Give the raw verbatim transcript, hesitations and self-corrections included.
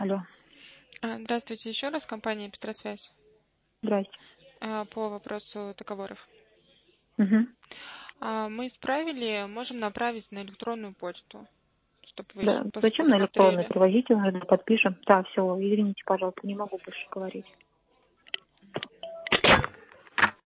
Алло, А, Здравствуйте еще раз, компания «Петросвязь». здрасте. А, По вопросу договоров. Мгм. А, Мы исправили, можем направить на электронную почту, чтобы вы ещё Да, пос- зачем на электронный? посмотрели. Привозите уже, да, подпишем. Да, все, извините, пожалуйста, не могу больше говорить.